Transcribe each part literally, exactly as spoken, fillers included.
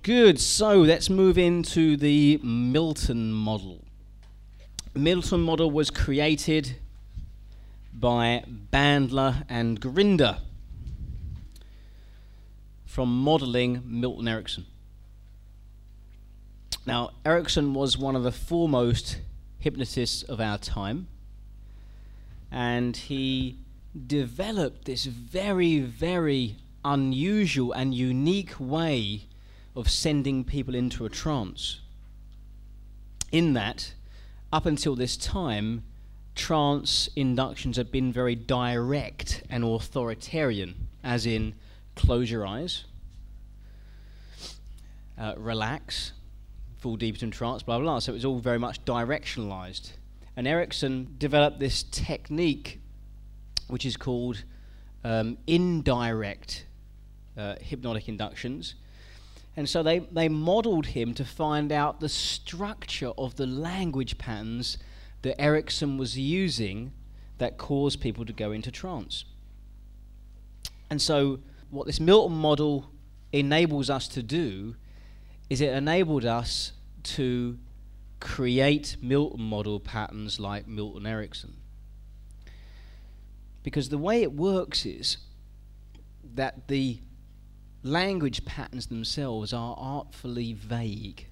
Good, so let's move into the Milton model. Milton model was created by Bandler and Grinder from modeling Milton Erickson. Now, Erickson was one of the foremost hypnotists of our time, and he developed this very, very unusual and unique way of sending people into a trance. In that, up until this time, trance inductions have been very direct and authoritarian, as in close your eyes, uh, relax, fall deep into trance, blah, blah, blah. So it was all very much directionalized. And Erickson developed this technique which is called um, indirect uh, hypnotic inductions. And so they, they modeled him to find out the structure of the language patterns that Erickson was using that caused people to go into trance. And so what this Milton model enables us to do is it enabled us to create Milton model patterns like Milton Erickson. Because the way it works is that the language patterns themselves are artfully vague.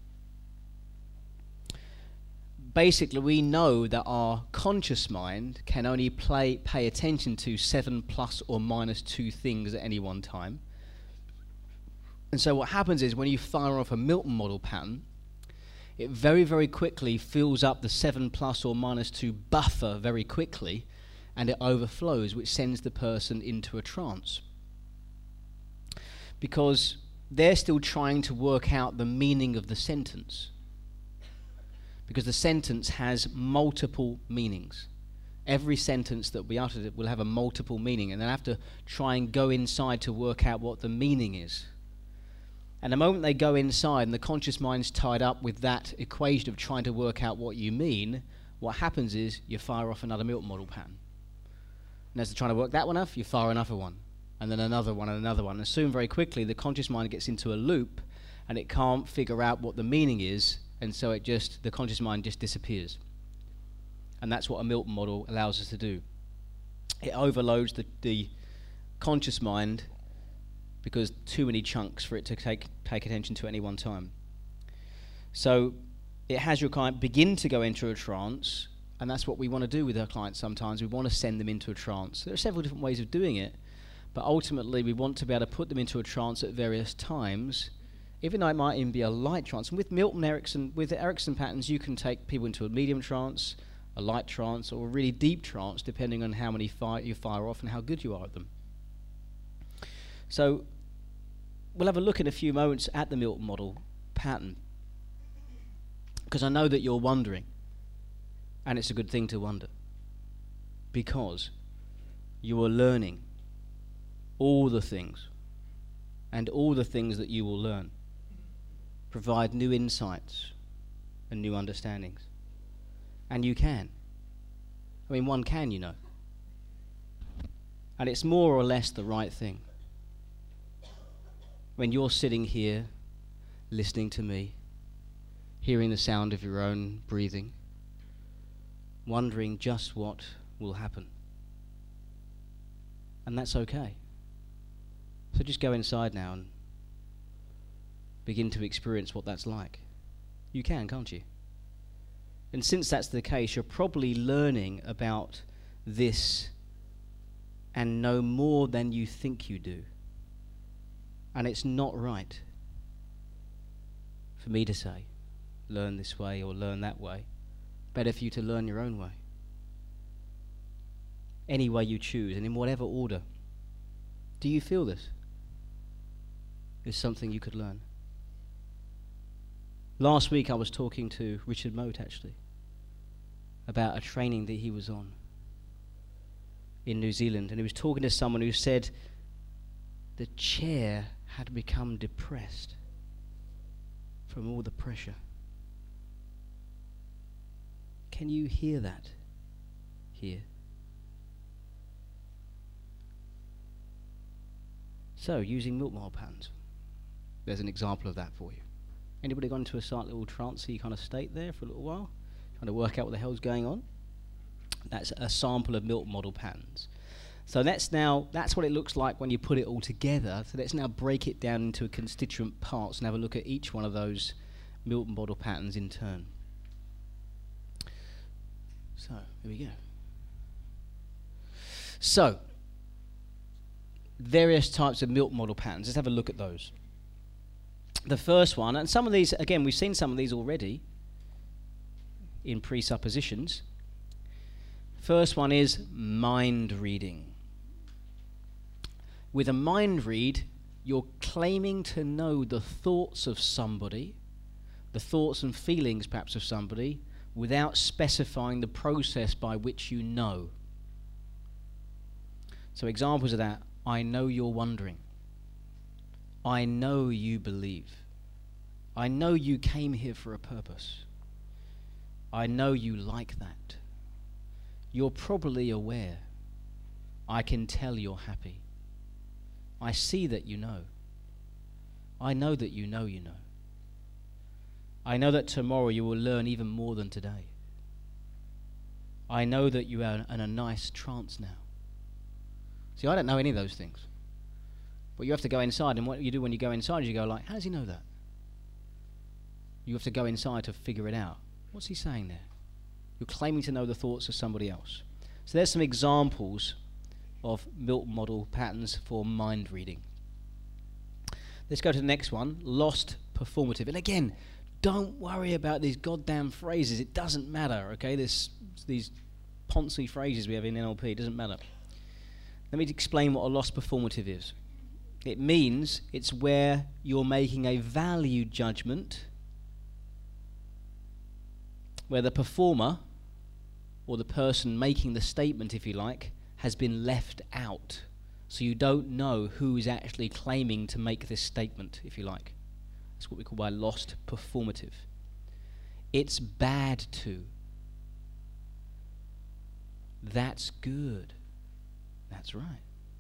Basically, we know that our conscious mind can only play, pay attention to seven plus or minus two things at any one time. And so what happens is when you fire off a Milton model pattern, it very, very quickly fills up the seven plus or minus two buffer very quickly, and it overflows, which sends the person into a trance. Because they're still trying to work out the meaning of the sentence. Because the sentence has multiple meanings. Every sentence that we utter will have a multiple meaning, and they have to try and go inside to work out what the meaning is. And the moment they go inside and the conscious mind's tied up with that equation of trying to work out what you mean, what happens is you fire off another Milton model pattern. And as they're trying to work that one off, you fire another one. And then another one and another one. And soon, very quickly, the conscious mind gets into a loop and it can't figure out what the meaning is, and so it just, the conscious mind just disappears. And that's what a Milton model allows us to do. It overloads the, the conscious mind because too many chunks for it to take, take attention to at any one time. So it has your client begin to go into a trance, and that's what we want to do with our clients sometimes. We want to send them into a trance. There are several different ways of doing it, but ultimately we want to be able to put them into a trance at various times, even though it might even be a light trance. And with Milton Erickson, with the Erickson patterns, you can take people into a medium trance, a light trance, or a really deep trance, depending on how many fire you fire off and how good you are at them. So we'll have a look in a few moments at the Milton model pattern, because I know that you're wondering, and it's a good thing to wonder, because you are learning all the things, and all the things that you will learn provide new insights and new understandings. And you can. I mean, one can, you know. And it's more or less the right thing. When you're sitting here, listening to me, hearing the sound of your own breathing, wondering just what will happen. And that's okay. So just go inside now and begin to experience what that's like. You can, can't you? And since that's the case, you're probably learning about this and know more than you think you do. And it's not right for me to say, learn this way or learn that way. Better for you to learn your own way. Any way you choose and in whatever order. Do you feel this? Is something you could learn. Last week I was talking to Richard Mote actually about a training that he was on in New Zealand, and he was talking to someone who said the chair had become depressed from all the pressure. Can you hear that here? So, using Milton model patterns. There's an example of that for you. Anybody gone into a slight little trancey kind of state there for a little while? Trying to work out what the hell's going on? That's a sample of Milton model patterns. So let's now, that's what it looks like when you put it all together. So let's now break it down into constituent parts and have a look at each one of those Milton model patterns in turn. So, here we go. So, various types of Milton model patterns. Let's have a look at those. The first one, and some of these, again, we've seen some of these already in presuppositions. First one is mind reading. With a mind read, you're claiming to know the thoughts of somebody, the thoughts and feelings perhaps of somebody, without specifying the process by which you know. So examples of that: I know you're wondering. I know you believe. I know you came here for a purpose. I know you like that. You're probably aware. I can tell you're happy. I see that you know. I know that you know you know. I know that tomorrow you will learn even more than today. I know that you are in a nice trance now. See, I don't know any of those things. But you have to go inside, and what you do when you go inside is you go like, how does he know that? You have to go inside to figure it out. What's he saying there? You're claiming to know the thoughts of somebody else. So there's some examples of Milton model patterns for mind reading. Let's go to the next one, lost performative. And again, don't worry about these goddamn phrases. It doesn't matter, okay? This, these poncy phrases we have in N L P, it doesn't matter. Let me explain what a lost performative is. It means it's where you're making a value judgment where the performer, or the person making the statement, if you like, has been left out. So you don't know who is actually claiming to make this statement, if you like. That's what we call by lost performative. It's bad to. That's good. That's right.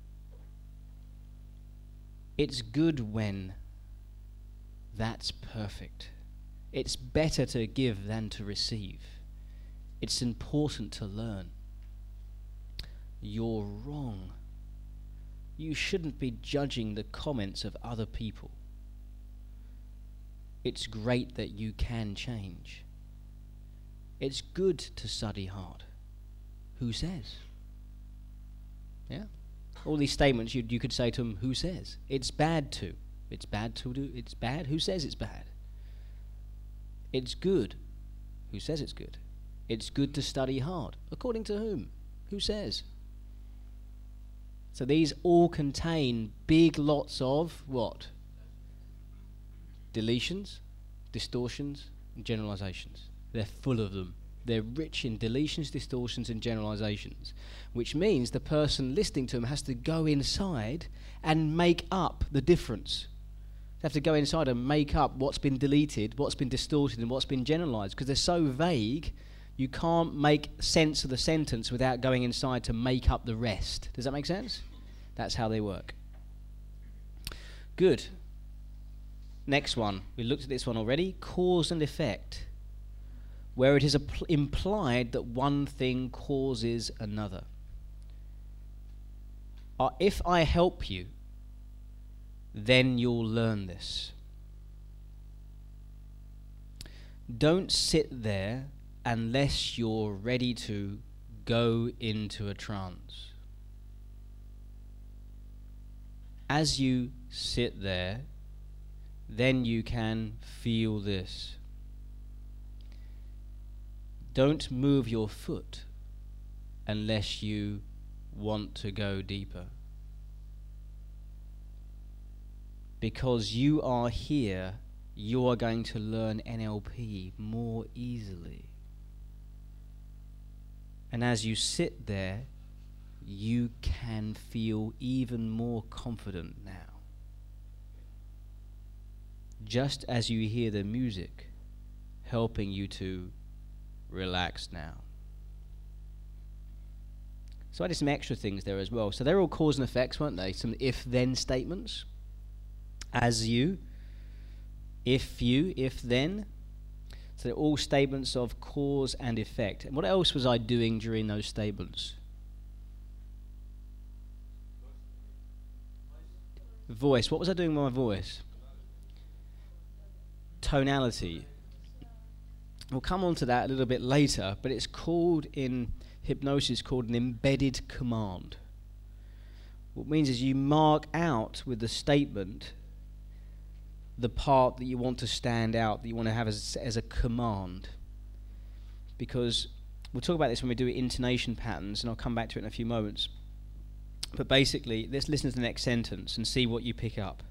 It's good when. That's perfect. It's better to give than to receive. It's important to learn. You're wrong. You shouldn't be judging the comments of other people. It's great that you can change. It's good to study hard. Who says? Yeah? All these statements you you could say to them, who says? It's bad to. It's bad to do. It's bad. Who says it's bad? It's good. Who says it's good? It's good to study hard. According to whom? Who says? So these all contain big lots of what? Deletions, distortions, and generalizations. They're full of them. They're rich in deletions, distortions, and generalizations, which means the person listening to them has to go inside and make up the difference. They have to go inside and make up what's been deleted, what's been distorted, and what's been generalized, because they're so vague, you can't make sense of the sentence without going inside to make up the rest. Does that make sense? That's how they work. Good. Next one. We looked at this one already. Cause and effect, where it is apl- implied that one thing causes another. Uh, if I help you, then you'll learn this. Don't sit there unless you're ready to go into a trance. As you sit there, then you can feel this. Don't move your foot unless you want to go deeper. Because you are here, you are going to learn N L P more easily. And as you sit there, you can feel even more confident now. Just as you hear the music helping you to relax now. So I did some extra things there as well. So they're all cause and effects, weren't they? Some if-then statements. As you, if you, if then. So they're all statements of cause and effect. And what else was I doing during those statements? Voice. What was I doing with my voice? Tonality. We'll come on to that a little bit later, but it's called in hypnosis called an embedded command. What it means is you mark out with the statement the part that you want to stand out, that you want to have as, as a command. Because we'll talk about this when we do intonation patterns, and I'll come back to it in a few moments. But basically, let's listen to the next sentence and see what you pick up.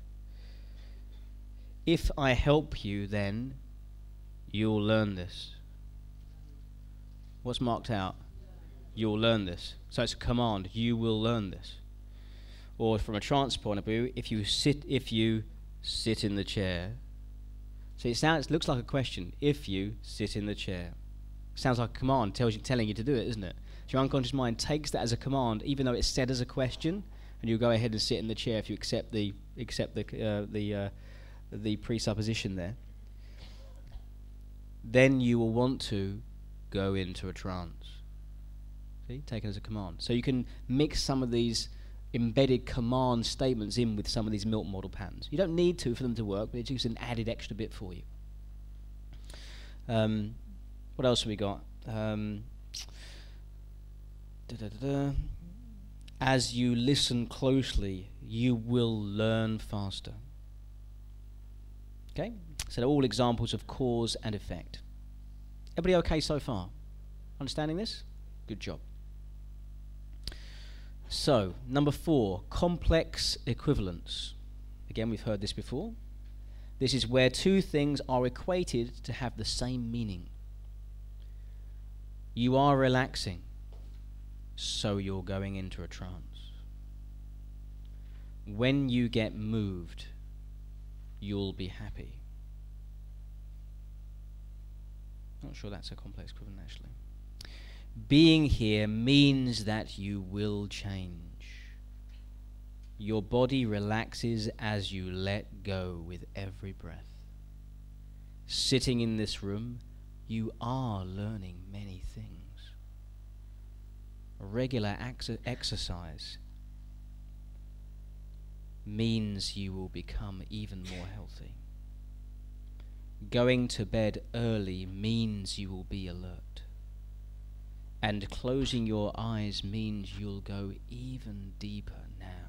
If I help you, then you'll learn this. What's marked out? You'll learn this. So it's a command. You will learn this. Or from a trance point of view, if you sit, if you sit in the chair. So it sounds, looks like a question. If you sit in the chair, sounds like a command. Tells you, telling you to do it, isn't it? So your unconscious mind takes that as a command, even though it's said as a question, and you go ahead and sit in the chair if you accept the accept the uh, the uh, the presupposition there. Then you will want to go into a trance. See, taken as a command. So you can mix some of these embedded command statements in with some of these Milton model patterns. You don't need to for them to work, but it's just an added extra bit for you. Um, what else have we got? Um, da, da, da, da. As you listen closely, you will learn faster. Okay? So they're all examples of cause and effect. Everybody okay so far? Understanding this? Good job. So, number four, complex equivalence. Again, we've heard this before. This is where two things are equated to have the same meaning. You are relaxing, so you're going into a trance. When you get moved, you'll be happy. Not sure that's a complex equivalent, actually. Being here means that you will change. Your body relaxes as you let go with every breath. Sitting in this room, you are learning many things. Regular ex- exercise means you will become even more healthy. Going to bed early means you will be alert. And closing your eyes means you'll go even deeper now.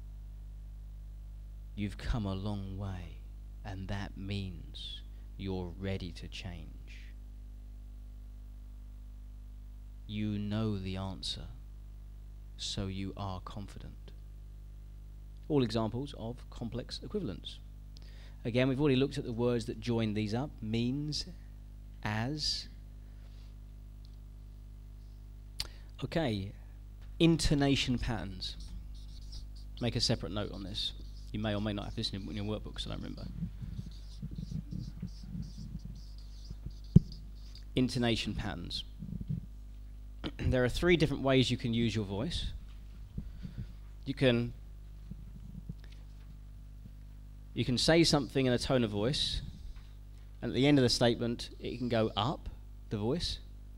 You've come a long way, and that means you're ready to change. You know the answer, so you are confident. All examples of complex equivalence. Again, we've already looked at the words that join these up. Means, as. Okay, intonation patterns. Make a separate note on this. You may or may not have this in your workbooks, I don't remember. Intonation patterns. There are three different ways you can use your voice. You can you can say something in a tone of voice, and at the end of the statement, it can go up, the voice.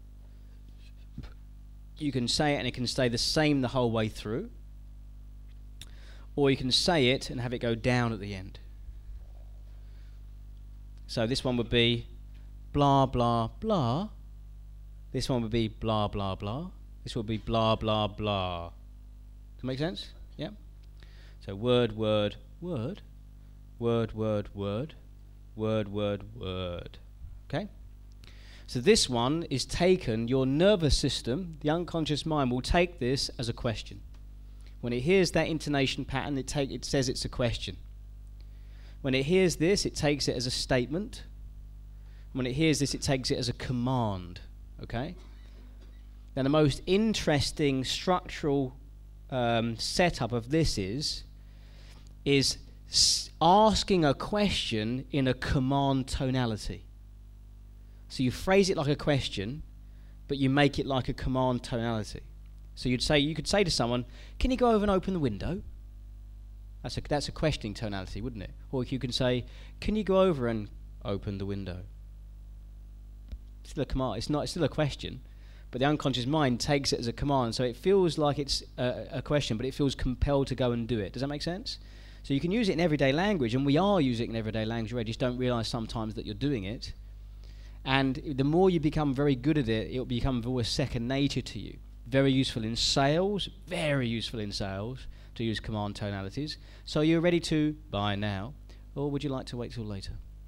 You can say it and it can stay the same the whole way through. Or you can say it and have it go down at the end. So this one would be blah, blah, blah. This one would be blah, blah, blah. This would be blah, blah, blah. Does that make sense? Yeah? So word, word, word. Word, word, word. Word, word, word. Okay? So this one is taken, your nervous system, the unconscious mind, will take this as a question. When it hears that intonation pattern, it, take, it says it's a question. When it hears this, it takes it as a statement. When it hears this, it takes it as a command. Okay? Now the most interesting structural um, setup of this is, is s- asking a question in a command tonality. So you phrase it like a question, but you make it like a command tonality. So you'd say, you could say to someone, "Can you go over and open the window?" That's a, that's a questioning tonality, wouldn't it? Or if you can say, can you go over and open the window? It's still a command. It's not. It's still a question, but the unconscious mind takes it as a command, so it feels like it's a, a question, but it feels compelled to go and do it. Does that make sense? So you can use it in everyday language, and we are using it in everyday language. We just don't realise sometimes that you're doing it. And the more you become very good at it, it'll become always second nature to you. Very useful in sales. Very useful in sales to use command tonalities. So you're ready to buy now, or would you like to wait till later?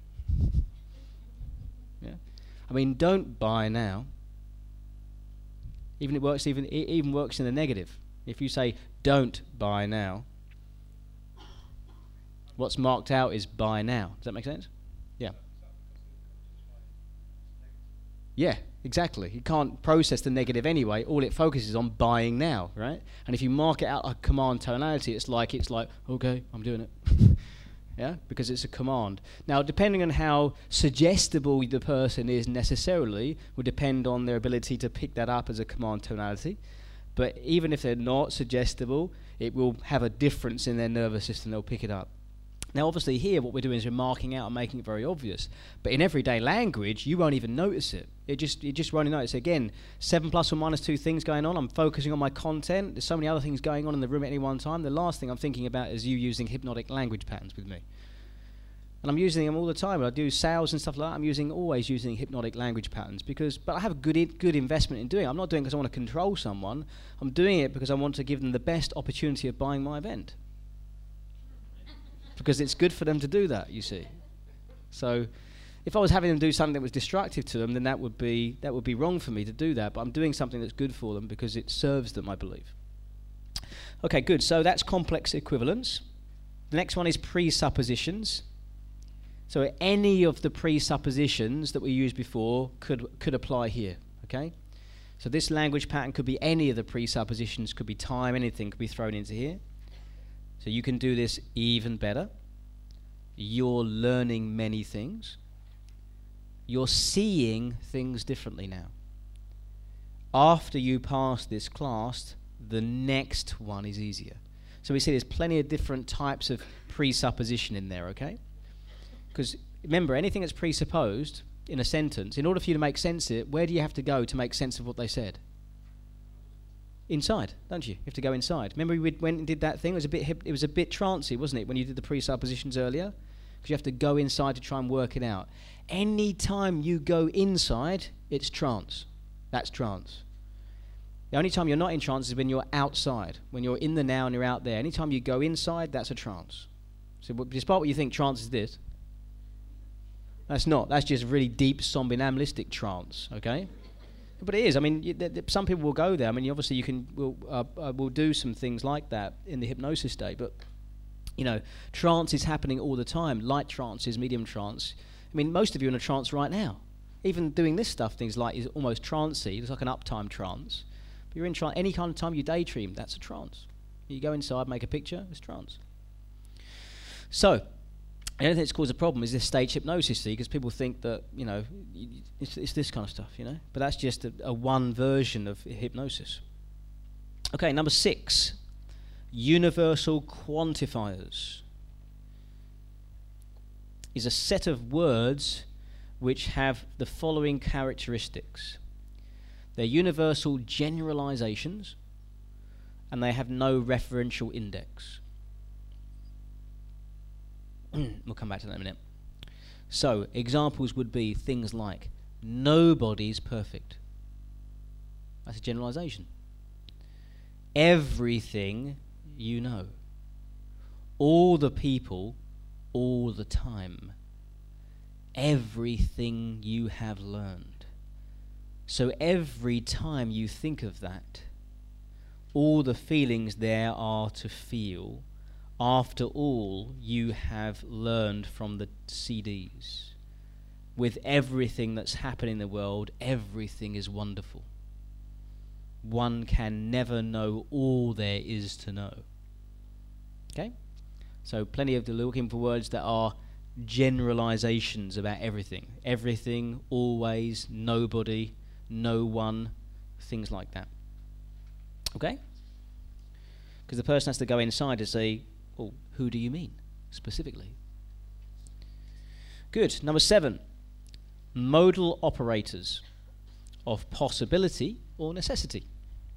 Yeah. I mean, don't buy now. Even it works. Even it even works in the negative. If you say don't buy now, what's marked out is buy now. Does that make sense? Yeah. Yeah, exactly. You can't process the negative anyway. All it focuses on buying now, right? And if you mark it out a command tonality, it's like it's like okay, I'm doing it. Yeah, because it's a command. Now, depending on how suggestible the person is necessarily, will depend on their ability to pick that up as a command tonality. But even if they're not suggestible, it will have a difference in their nervous system. They'll pick it up. Now, obviously, here what we're doing is we're marking out and making it very obvious. But in everyday language, you won't even notice it. It just you just won't notice. Again, seven plus or minus two things going on. I'm focusing on my content. There's so many other things going on in the room at any one time. The last thing I'm thinking about is you using hypnotic language patterns with me. And I'm using them all the time. When I do sales and stuff like that, I'm using always using hypnotic language patterns because, but I have a good I- good investment in doing it. I'm not doing it because I want to control someone. I'm doing it because I want to give them the best opportunity of buying my event. Because it's good for them to do that, you see. So if I was having them do something that was destructive to them, then that would be that would be wrong for me to do that. But I'm doing something that's good for them because it serves them, I believe. Okay, good. So that's complex equivalence. The next one is presuppositions. So any of the presuppositions that we used before could could apply here, okay? So this language pattern could be any of the presuppositions, could be time, anything could be thrown into here. So you can do this even better. You're learning many things. You're seeing things differently now. After you pass this class, the next one is easier. So we see there's plenty of different types of presupposition in there, okay? Because remember, anything that's presupposed in a sentence, in order for you to make sense of it, where do you have to go to make sense of what they said? Inside, don't you? You have to go inside. Remember we went and did that thing? It was a bit hip, it was a bit trancey, wasn't it, when you did the presuppositions earlier? Because you have to go inside to try and work it out. Any time you go inside, it's trance. That's trance. The only time you're not in trance is when you're outside. When you're in the now and you're out there. Anytime you go inside, that's a trance. So despite what you think trance is this, that's not. That's just really deep somnambulistic trance, okay? But it is. I mean, y- th- th- some people will go there. I mean, obviously, you can. We'll, uh, uh, we'll do some things like that in the hypnosis state. But you know, trance is happening all the time. Light trance is medium trance. I mean, most of you are in a trance right now. Even doing this stuff, things like is almost trancey. It's like an uptime trance. But you're in trance any kind of time you daydream. That's a trance. You go inside, make a picture. It's trance. So. The only thing that's caused a problem is this stage hypnosis, see, because people think that, you know, it's, it's this kind of stuff, you know. But that's just a, a one version of hypnosis. Okay, number six, universal quantifiers is a set of words which have the following characteristics. They're universal generalizations, and they have no referential index. We'll come back to that in a minute. So, examples would be things like, nobody's perfect. That's a generalization. Everything you know. All the people, all the time. Everything you have learned. So every time you think of that, all the feelings there are to feel, after all you have learned from the C Ds. With everything that's happening in the world, everything is wonderful. One can never know all there is to know. Okay? So plenty of the looking for words that are generalizations about everything. Everything, always, nobody, no one, things like that. Okay? Because the person has to go inside to say, well, who do you mean specifically? Good. Number seven, modal operators of possibility or necessity.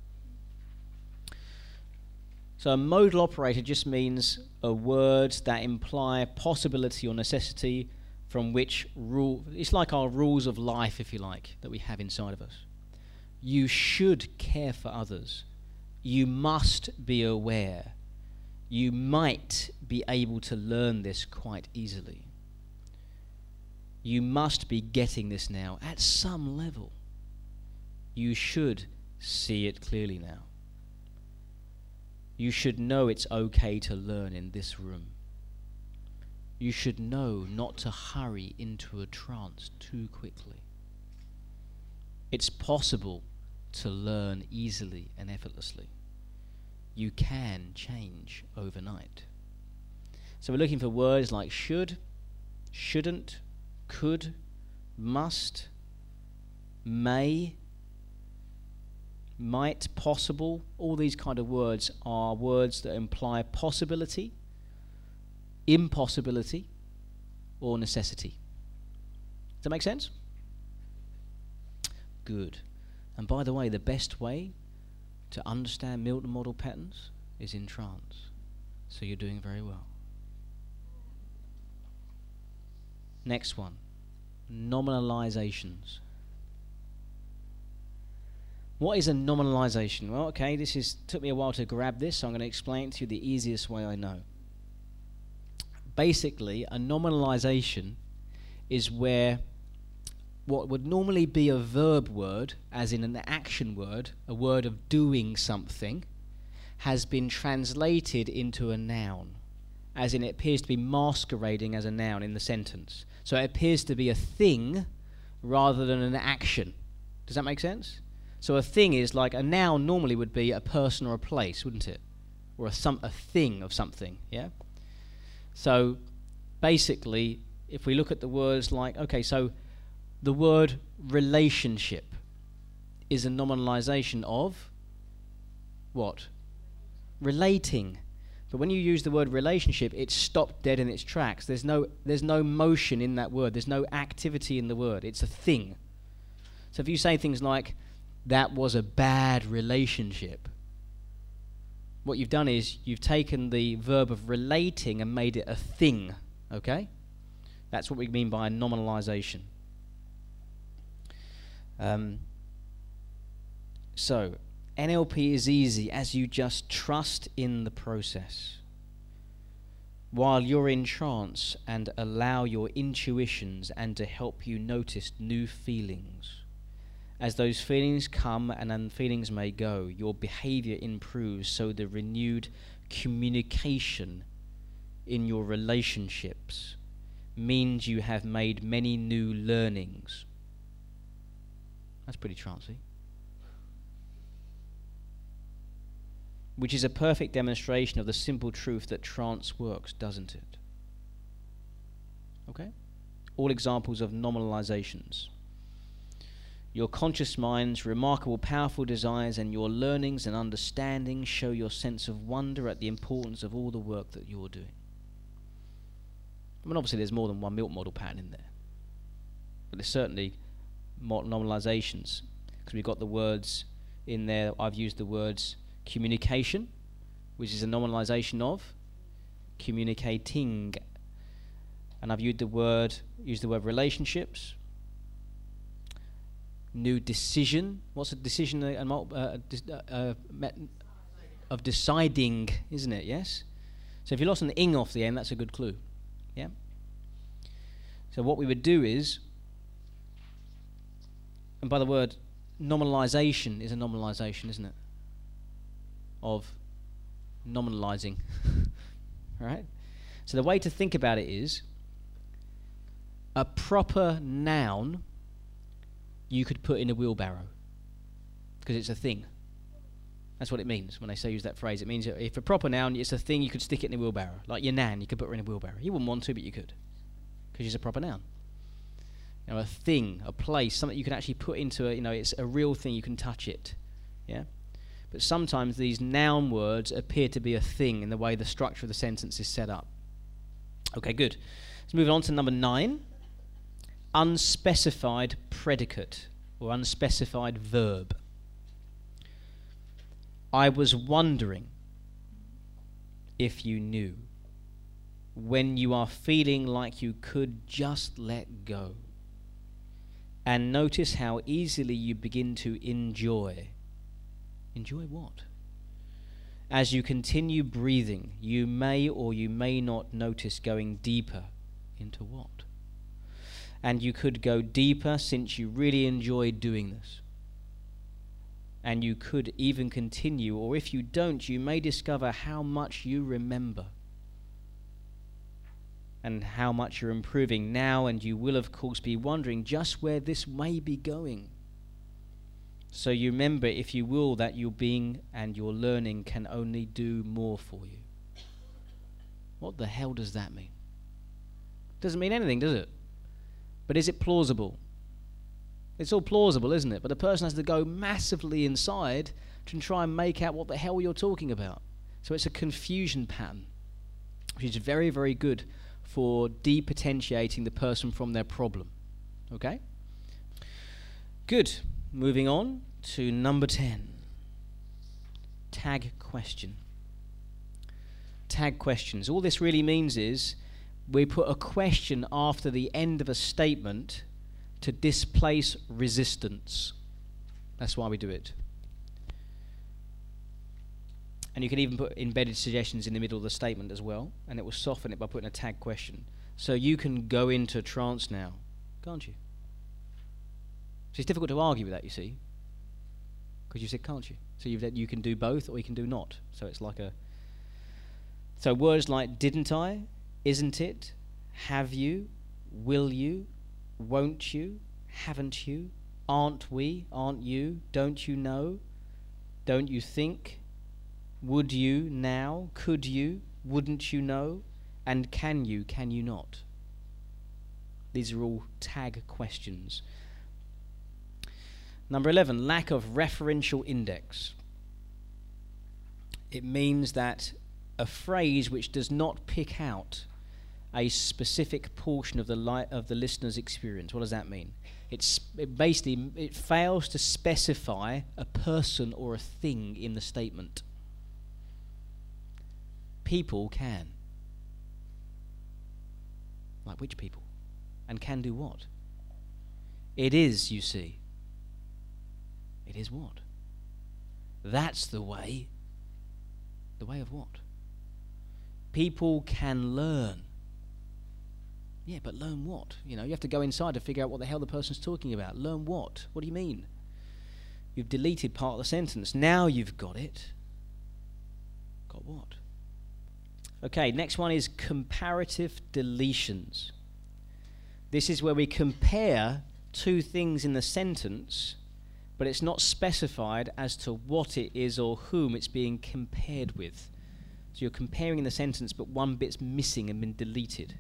So a modal operator just means a word that imply possibility or necessity from which rule, it's like our rules of life, if you like, that we have inside of us. You should care for others. You must be aware. You might be able to learn this quite easily. You must be getting this now at some level. You should see it clearly now. You should know it's okay to learn in this room. You should know not to hurry into a trance too quickly. It's possible to learn easily and effortlessly. You can change overnight. So we're looking for words like should, shouldn't, could, must, may, might, possible. All these kind of words are words that imply possibility, impossibility, or necessity. Does that make sense? Good. And by the way, the best way to understand Milton model patterns is in trance. So you're doing very well. Next one, nominalizations. What is a nominalization? Well, okay, this is took me a while to grab this, so I'm going to explain it to you the easiest way I know. Basically, a nominalization is where what would normally be a verb word, as in an action word, a word of doing something, has been translated into a noun, as in it appears to be masquerading as a noun in the sentence. So it appears to be a thing rather than an action. Does that make sense? So a thing is like a noun normally would be a person or a place, wouldn't it? Or a some a thing of something, yeah? So basically, if we look at the words like, okay, so the word relationship is a nominalization of what? Relating. But when you use the word relationship, it's stopped dead in its tracks. There's no there's no motion in that word. There's no activity in the word. It's a thing. So if you say things like, that was a bad relationship, what you've done is you've taken the verb of relating and made it a thing, okay? That's what we mean by a nominalization. Um, so, N L P is easy as you just trust in the process. While you're in trance and allow your intuitions and to help you notice new feelings. As those feelings come and then feelings may go, your behavior improves, so the renewed communication in your relationships means you have made many new learnings. That's pretty trancey. Which is a perfect demonstration of the simple truth that trance works, doesn't it? Okay? All examples of nominalizations. Your conscious mind's remarkable, powerful desires and your learnings and understandings show your sense of wonder at the importance of all the work that you're doing. I mean, obviously there's more than one Milton model pattern in there. But there's certainly more nominalizations, because we've got the words in there. I've used the words communication, which is a nominalization of communicating. And I've used the word, used the word relationships. New decision. What's a decision? Uh, uh, uh, uh, of deciding, isn't it? Yes. So if you lost an ing off the end, that's a good clue. Yeah. So what we would do is, and by the word, nominalization is a nominalization, isn't it? Of nominalizing. Right. So the way to think about it is, a proper noun you could put in a wheelbarrow, because it's a thing. That's what it means when they say use that phrase. It means if a proper noun, it's a thing you could stick it in a wheelbarrow. Like your nan, you could put her in a wheelbarrow. You wouldn't want to, but you could, because she's a proper noun. You know, a thing, a place, something you can actually put into a, you know, it's a real thing, you can touch it. Yeah? But sometimes these noun words appear to be a thing in the way the structure of the sentence is set up. Okay, good. Let's move on to number nine. Unspecified predicate or unspecified verb. I was wondering if you knew, when you are feeling like you could just let go. And notice how easily you begin to enjoy. Enjoy what? As you continue breathing, you may or you may not notice going deeper into what? And you could go deeper since you really enjoy doing this. And you could even continue, or if you don't, you may discover how much you remember and how much you're improving now, and you will of course be wondering just where this may be going. So you remember, if you will, that your being and your learning can only do more for you. What the hell does that mean? Doesn't mean anything, does it? But is it plausible? It's all plausible, isn't it? But the person has to go massively inside to try and make out what the hell you're talking about. So it's a confusion pattern, which is very, very good for depotentiating the person from their problem. Okay? Good. Moving on to number ten. Tag question. Tag questions. All this really means is we put a question after the end of a statement to displace resistance. That's why we do it. And you can even put embedded suggestions in the middle of the statement as well, and it will soften it by putting a tag question. So you can go into trance now, can't you? So it's difficult to argue with that, you see, because you said can't you. So you've, you can do both, or you can do not. So it's like a... So words like didn't I, isn't it, have you, will you, won't you, haven't you, aren't we, aren't you, don't you know, don't you think, would you now, could you, wouldn't you know, and can you, can you not. These are all tag questions. Number eleven, lack of referential index. It means that a phrase which does not pick out a specific portion of the li- of the listener's experience. What does that mean? It's it basically it fails to specify a person or a thing in the statement. People can. Like which people? And can do what? It is, you see. It is what? That's the way. The way of what? People can learn. Yeah, but learn what? You know, you have to go inside to figure out what the hell the person's talking about. Learn what? What do you mean? You've deleted part of the sentence. Now you've got it. Got what? Okay, next one is comparative deletions. This is where we compare two things in the sentence, but it's not specified as to what it is or whom it's being compared with. So you're comparing in the sentence, but one bit's missing and been deleted.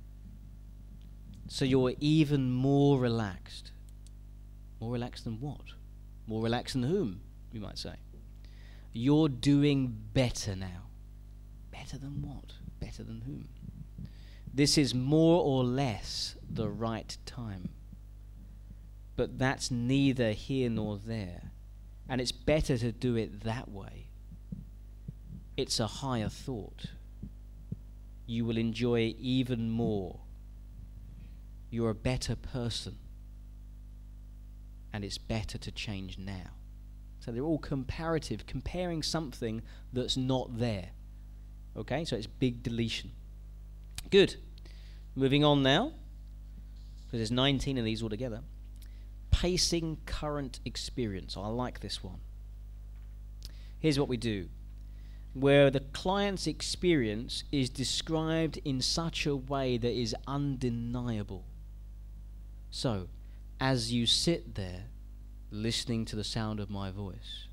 So you're even more relaxed. More relaxed than what? More relaxed than whom, you might say. You're doing better now. Better than what? Better than whom? This is more or less the right time. But that's neither here nor there. And it's better to do it that way. It's a higher thought. You will enjoy even more. You're a better person. And it's better to change now. So they're all comparative, comparing something that's not there. Okay, so it's big deletion. Good. Moving on now, because there's nineteen of these altogether. Pacing current experience. I like this one. Here's what we do. Where the client's experience is described in such a way that is undeniable. So, as you sit there listening to the sound of my voice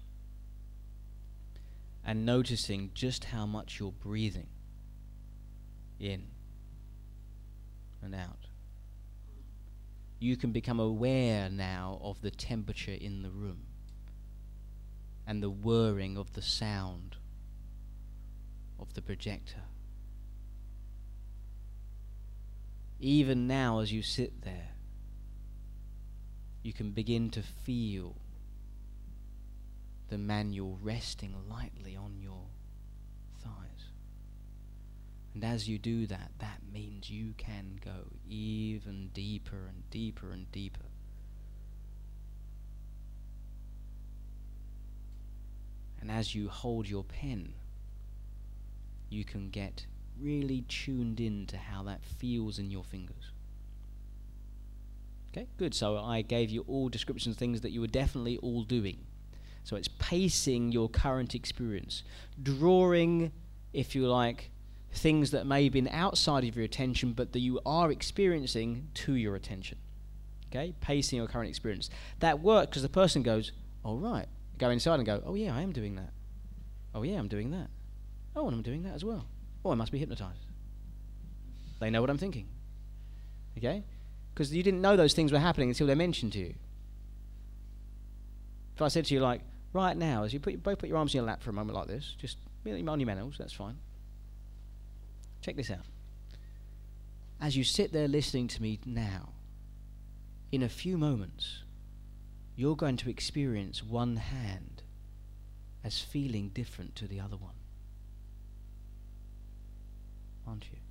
and noticing just how much you're breathing in and out, you can become aware now of the temperature in the room. and the whirring of the sound of the projector. Even now, as you sit there, you can begin to feel the manual resting lightly on your thighs. And as you do that, that means you can go even deeper and deeper and deeper. And as you hold your pen, you can get really tuned in to how that feels in your fingers. Okay, good. So I gave you all descriptions of things that you were definitely all doing. So it's pacing your current experience, drawing, if you like, things that may have been outside of your attention but that you are experiencing to your attention. Okay, pacing your current experience. That works because the person goes, all right, go inside and go, oh yeah, I am doing that. Oh yeah, I'm doing that. Oh, and I'm doing that as well. Oh, I must be hypnotized. They know what I'm thinking. Okay? Because you didn't know those things were happening until they're mentioned to you. If I said to you, like, right now, as you put, both put your arms in your lap for a moment like this, just on your manuals, that's fine. Check this out. As you sit there listening to me now, in a few moments, you're going to experience one hand as feeling different to the other one. Aren't you?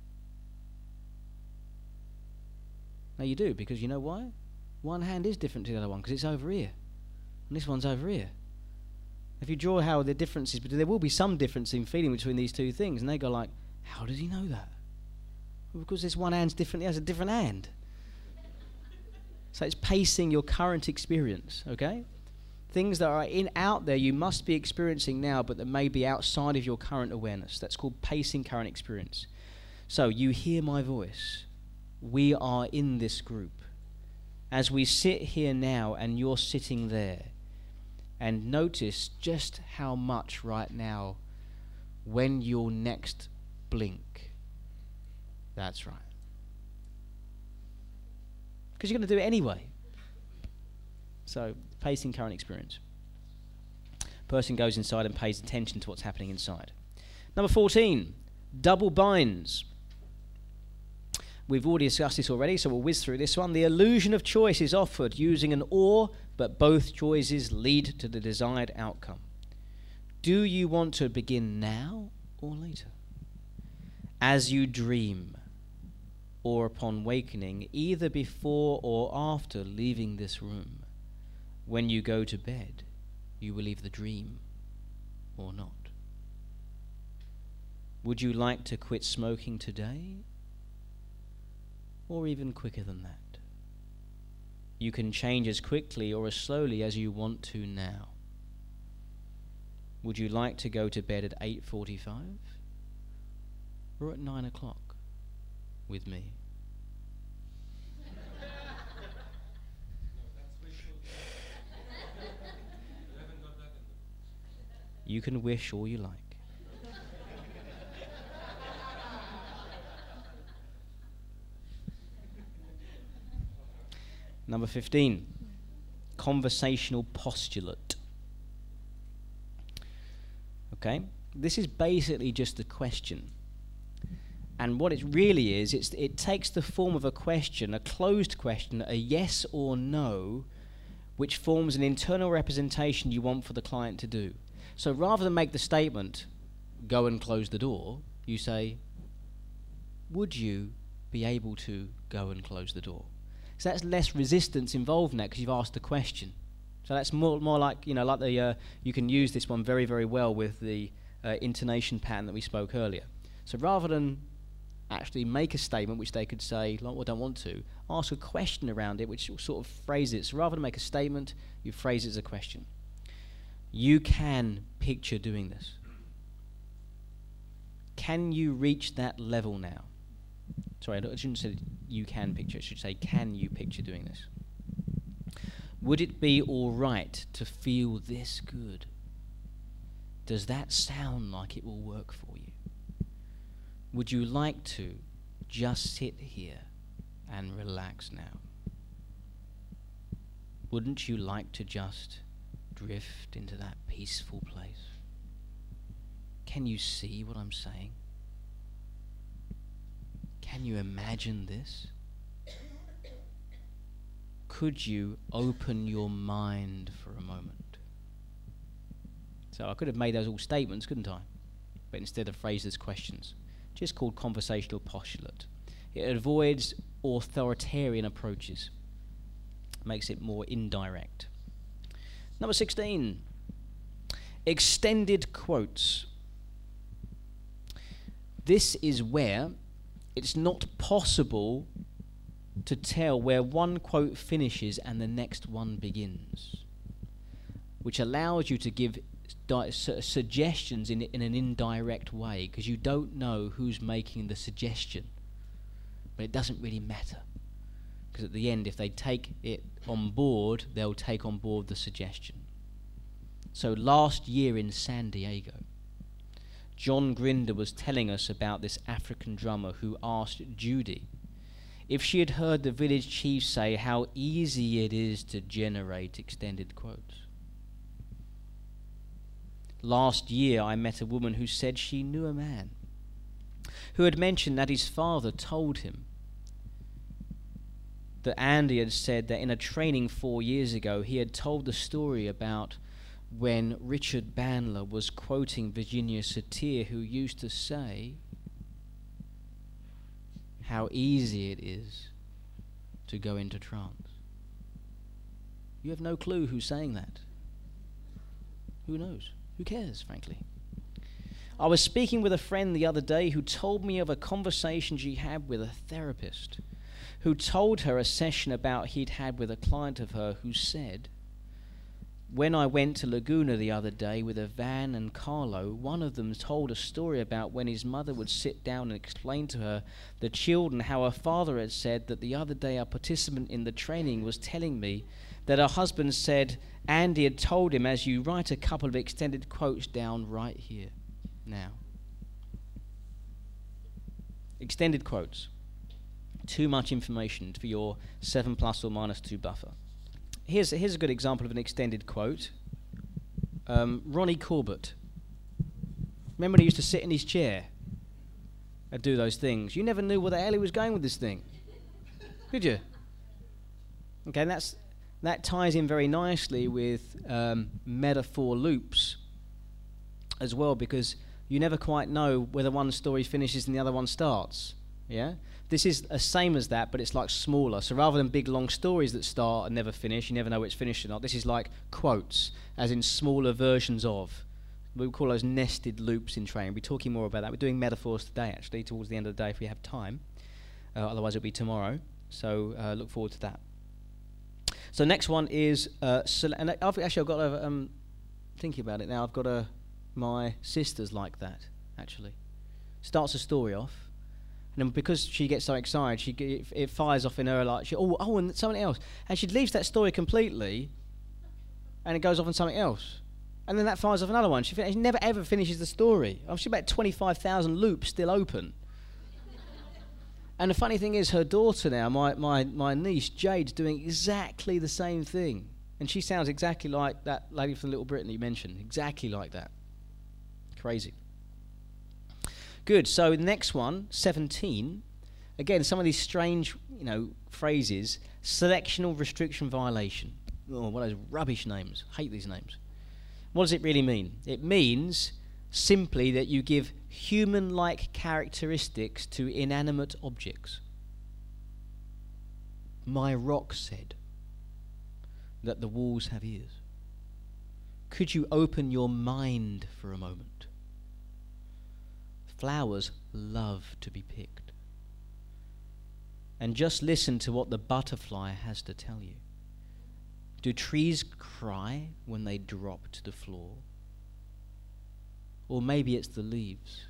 No, you do, because you know why? One hand is different to the other one, because it's over here. And this one's over here. If you draw how the difference is, but there will be some difference in feeling between these two things, and they go like, how does he know that? Well, because this one hand's different, he has a different hand. So it's pacing your current experience, okay? Things that are in out there you must be experiencing now, but that may be outside of your current awareness. That's called pacing current experience. So you hear my voice. We are in this group. As we sit here now and you're sitting there, and notice just how much right now, when you'll next blink, that's right. Because you're going to do it anyway. So, pacing current experience. Person goes inside and pays attention to what's happening inside. Number fourteen, double binds. We've already discussed this already, so we'll whiz through this one. The illusion of choice is offered using an or, but both choices lead to the desired outcome. Do you want to begin now or later? As you dream, or upon wakening, either before or after leaving this room. When you go to bed, you will leave the dream or not. Would you like to quit smoking today? Or even quicker than that? You can change as quickly or as slowly as you want to now. Would you like to go to bed at eight forty-five? Or at nine o'clock with me? You can wish all you like. Number fifteen, conversational postulate. Okay, this is basically just a question. And what it really is, it's, it takes the form of a question, a closed question, a yes or no, which forms an internal representation you want for the client to do. So rather than make the statement, go and close the door, you say, would you be able to go and close the door? So that's less resistance involved in that because you've asked the question. So that's more more like, you know, like the, uh, you can use this one very, very well with the uh, intonation pattern that we spoke earlier. So rather than actually make a statement which they could say, like, well, I don't want to, ask a question around it which will sort of phrase it. So rather than make a statement, you phrase it as a question. You can picture doing this. Can you reach that level now? Sorry, I shouldn't say you can picture. I should say, can you picture doing this? Would it be all right to feel this good? Does that sound like it will work for you? Would you like to just sit here and relax now? Wouldn't you like to just drift into that peaceful place? Can you see what I'm saying? Can you imagine this? Could you open your mind for a moment? So I could have made those all statements, couldn't I? But instead I've phrased as questions. Just called conversational postulate. It avoids authoritarian approaches. Makes it more indirect. Number sixteen. Extended quotes. This is where it's not possible to tell where one quote finishes and the next one begins, which allows you to give di- su- suggestions in, in an indirect way, because you don't know who's making the suggestion. But it doesn't really matter, because at the end, if they take it on board, they'll take on board the suggestion. So last year in San Diego, John Grinder was telling us about this African drummer who asked Judy if she had heard the village chief say how easy it is to generate extended quotes. Last year I met a woman who said she knew a man who had mentioned that his father told him that Andy had said that in a training four years ago he had told the story about when Richard Bandler was quoting Virginia Satir, who used to say how easy it is to go into trance. You have no clue who's saying that. Who knows? Who cares, frankly? I was speaking with a friend the other day who told me of a conversation she had with a therapist who told her a session about he'd had with a client of her who said, when I went to Laguna the other day with a Van and Carlo, one of them told a story about when his mother would sit down and explain to her the children how her father had said that the other day a participant in the training was telling me that her husband said Andy had told him, as you write a couple of extended quotes down right here now. Extended quotes. Too much information for your seven plus or minus two buffer. Here's, here's a good example of an extended quote. Um, Ronnie Corbett. Remember when he used to sit in his chair and do those things? You never knew where the hell he was going with this thing. Did you? Okay, and that's, that ties in very nicely with um, metaphor loops as well, because you never quite know whether one story finishes and the other one starts. Yeah? This is the same as that, but it's like smaller. So rather than big long stories that start and never finish, you never know which finished or not, this is like quotes, as in smaller versions of. We call those nested loops in training. We'll be talking more about that. We're doing metaphors today, actually, towards the end of the day if we have time. Uh, otherwise it'll be tomorrow. So uh, look forward to that. So next one is, uh, sele- and I've, actually I've got a, um, thinking about it now, I've got a, my sister's like that, actually. Starts a story off, and then because she gets so excited, she g- it, it fires off in her like, she, oh, oh, and something else. And she leaves that story completely, and it goes off on something else. And then that fires off another one. She, fin- she never ever finishes the story. Oh, she's about twenty-five thousand loops still open. And the funny thing is, her daughter now, my, my, my niece, Jade's doing exactly the same thing. And she sounds exactly like that lady from Little Britain you mentioned. Exactly like that. Crazy. Good, so the next one, seventeen. Again, some of these strange, you know, phrases. Selectional restriction violation. Oh, what are those rubbish names. Hate these names. What does it really mean? It means simply that you give human-like characteristics to inanimate objects. My rock said that the walls have ears. Could you open your mind for a moment? Flowers love to be picked. And just listen to what the butterfly has to tell you. Do trees cry when they drop to the floor? Or maybe it's the leaves.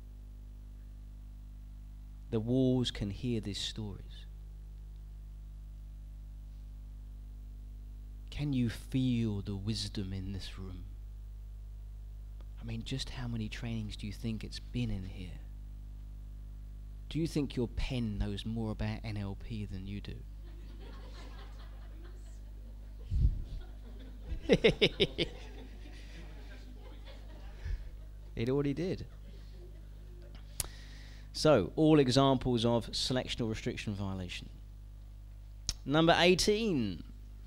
The walls can hear these stories. Can you feel the wisdom in this room? I mean, just how many trainings do you think it's been in here? Do you think your pen knows more about N L P than you do? It already did. So, all examples of selection or restriction violation. Number eighteen.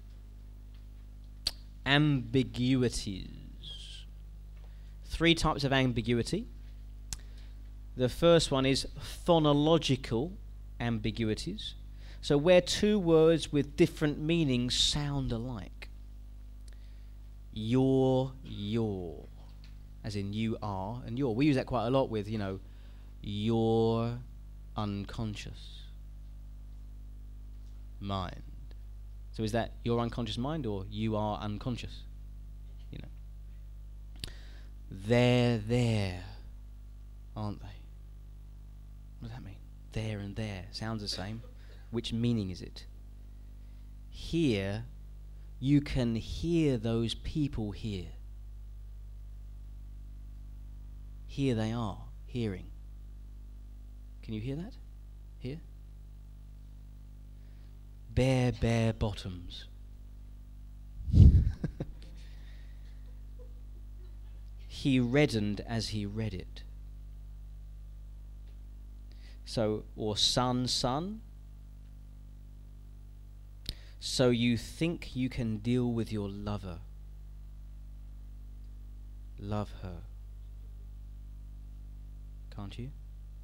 Ambiguities. Three types of ambiguity. The first one is phonological ambiguities. So where two words with different meanings sound alike. You're, your, as in you are and you're. We use that quite a lot with, you know, your unconscious mind. So is that your unconscious mind or you are unconscious? You know. They're there, aren't they? What does that mean? There and there. Sounds the same. Which meaning is it? Here, you can hear those people here. Here they are, hearing. Can you hear that? Here? Bare, bare bottoms. He reddened as he read it. So, or son, son. So you think you can deal with your lover. Love her. Can't you?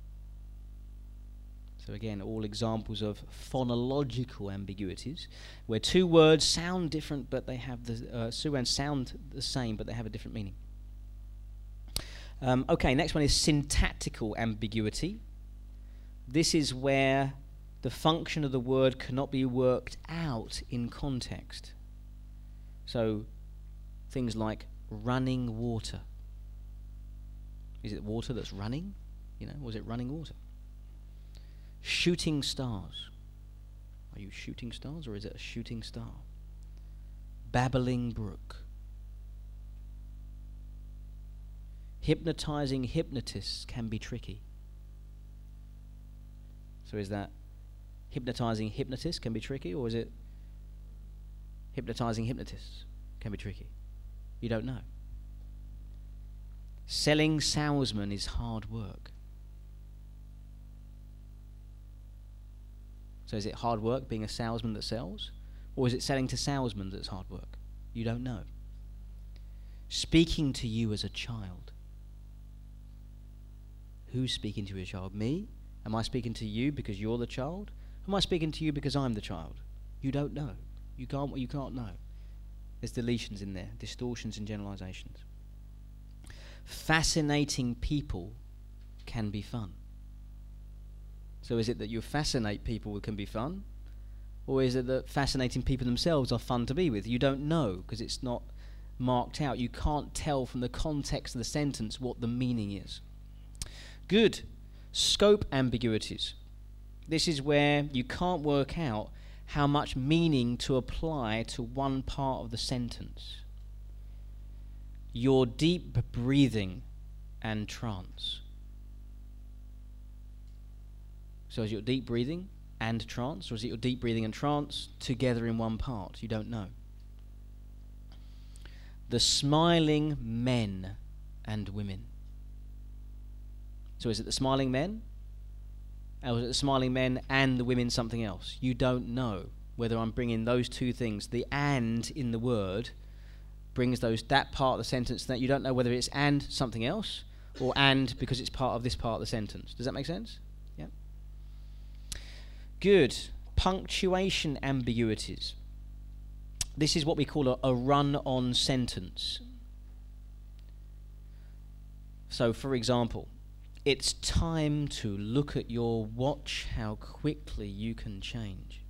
So again, all examples of phonological ambiguities, where two words sound different, but they have the uh, two words sound the same, but they have a different meaning. Um, okay, next one is syntactical ambiguity. This is where the function of the word cannot be worked out in context. So things like running water. Is it water that's running? You know, was it running water? Shooting stars. Are you shooting stars or is it a shooting star? Babbling brook. Hypnotizing hypnotists can be tricky. So is that hypnotizing hypnotists can be tricky, or is it hypnotizing hypnotists can be tricky? You don't know. Selling salesman is hard work. So is it hard work being a salesman that sells? Or is it selling to salesmen that's hard work? You don't know. Speaking to you as a child. Who's speaking to your child? Me? Am I speaking to you because you're the child? Am I speaking to you because I'm the child? You don't know. You can't, you can't know. There's deletions in there, distortions and generalizations. Fascinating people can be fun. So is it that you fascinate people can be fun? Or is it that fascinating people themselves are fun to be with? You don't know because it's not marked out. You can't tell from the context of the sentence what the meaning is. Good. Scope ambiguities. This is where you can't work out how much meaning to apply to one part of the sentence. Your deep breathing and trance. So is it your deep breathing and trance, or is it your deep breathing and trance together in one part? You don't know. The smiling men and women. So is it the smiling men? Or is it the smiling men and the women something else? You don't know whether I'm bringing those two things. The and in the word brings those that part of the sentence that you don't know whether it's and something else or and because it's part of this part of the sentence. Does that make sense? Yeah. Good. Punctuation ambiguities. This is what we call a, a run-on sentence. So, for example, it's time to look at your watch, how quickly you can change.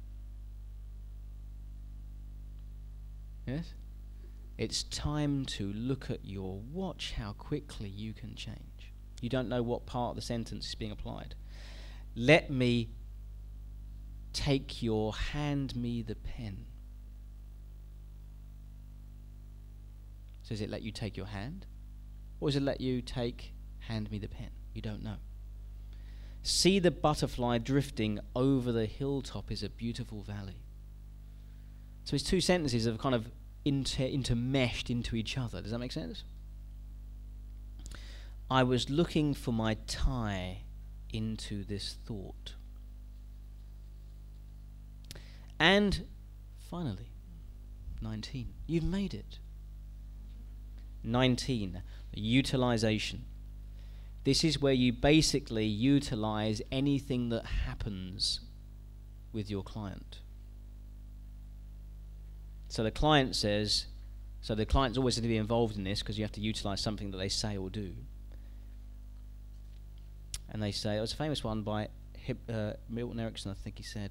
Yes? It's time to look at your watch, how quickly you can change. You don't know what part of the sentence is being applied. Let me take your, hand me the pen. So does it let you take your hand? Or does it let you take, hand me the pen? You don't know. See the butterfly drifting over the hilltop is a beautiful valley. So it's two sentences of kind of inter intermeshed into each other. Does that make sense? I was looking for my tie into this thought. And finally, nineteen. You've made it. nineteen. Utilization. This is where you basically utilize anything that happens with your client. So the client says, so the client's always going to be involved in this because you have to utilize something that they say or do. And they say, it was a famous one by Hip, uh, Milton Erickson, I think he said.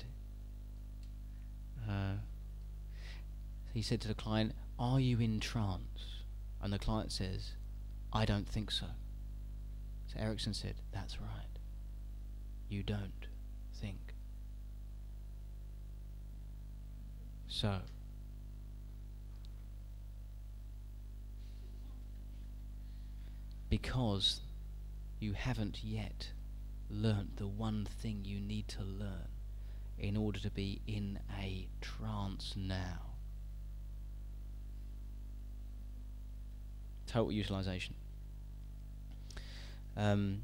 Uh, he said to the client, "Are you in trance?" And the client says, "I don't think so." So Erickson said, "That's right. You don't think." So, because you haven't yet learnt the one thing you need to learn in order to be in a trance now. Total utilization. Um,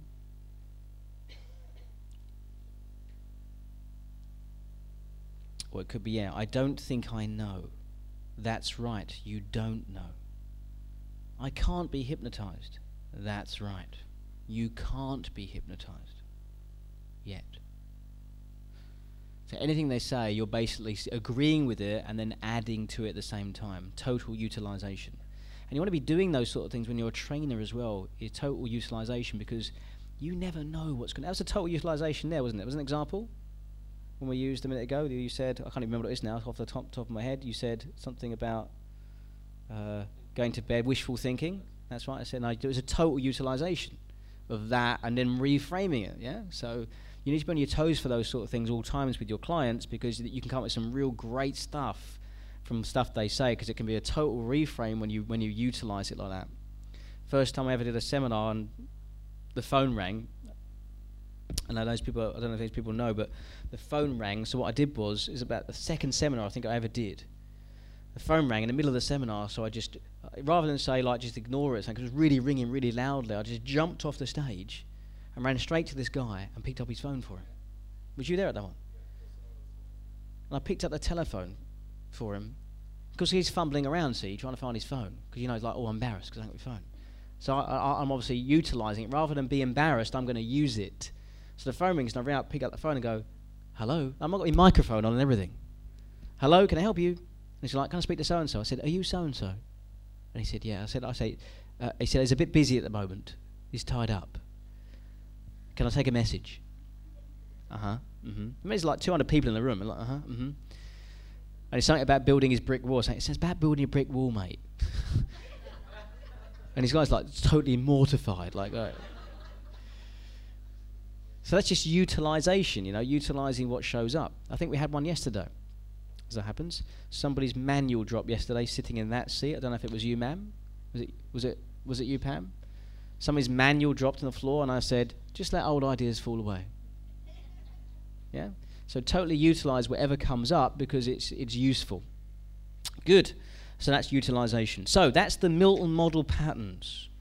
or it could be, yeah, I don't think I know. That's right, you don't know. I can't be hypnotized. That's right, you can't be hypnotized yet. So anything they say, you're basically agreeing with it and then adding to it at the same time. Total utilization. And you want to be doing those sort of things when you're a trainer as well, is total utilization, because you never know what's going to... That was a total utilization there, wasn't it? It was an example when we used a minute ago. You said, I can't even remember what it is now, off the top, top of my head, you said something about uh, going to bed, wishful thinking. That's right, I said, no, it was a total utilization of that and then reframing it, yeah? So you need to be on your toes for those sort of things all times with your clients, because you can come up with some real great stuff from stuff they say, because it can be a total reframe when you when you utilize it like that. First time I ever did a seminar and the phone rang, and I know those people, I don't know if these people know, but the phone rang. So what I did was, is about the second seminar I think I ever did. The phone rang in the middle of the seminar, so I just, uh, rather than say like just ignore it, because it was really ringing really loudly, I just jumped off the stage and ran straight to this guy and picked up his phone for him. Was you there at that one? And I picked up the telephone for him, because he's fumbling around, see, trying to find his phone, because you know he's like, oh, I'm embarrassed because I haven't got my phone. So I, I, I'm obviously utilising it. Rather than be embarrassed, I'm going to use it. So the phone rings and I ring out, pick up the phone and go, hello. I've got my microphone on and everything. Hello, can I help you? And he's like, can I speak to so-and-so? I said, are you so-and-so? And he said, yeah. I said, I say, uh, he said, he's a bit busy at the moment. He's tied up. Can I take a message? Uh-huh. Mm-hmm. I mean, there's like two hundred people in the room. And like, uh-huh. Mm-hmm. And it's something about building his brick wall. Saying, it says about building a brick wall, mate. And this guy's like totally mortified. Like, uh. So that's just utilization, you know, utilizing what shows up. I think we had one yesterday, as that happens. Somebody's manual dropped yesterday, sitting in that seat. I don't know if it was you, ma'am. Was it? Was it? Was it you, Pam? Somebody's manual dropped on the floor, and I said, just let old ideas fall away. Yeah. So totally utilize whatever comes up because it's it's useful. Good. So that's utilization. So that's the Milton model patterns.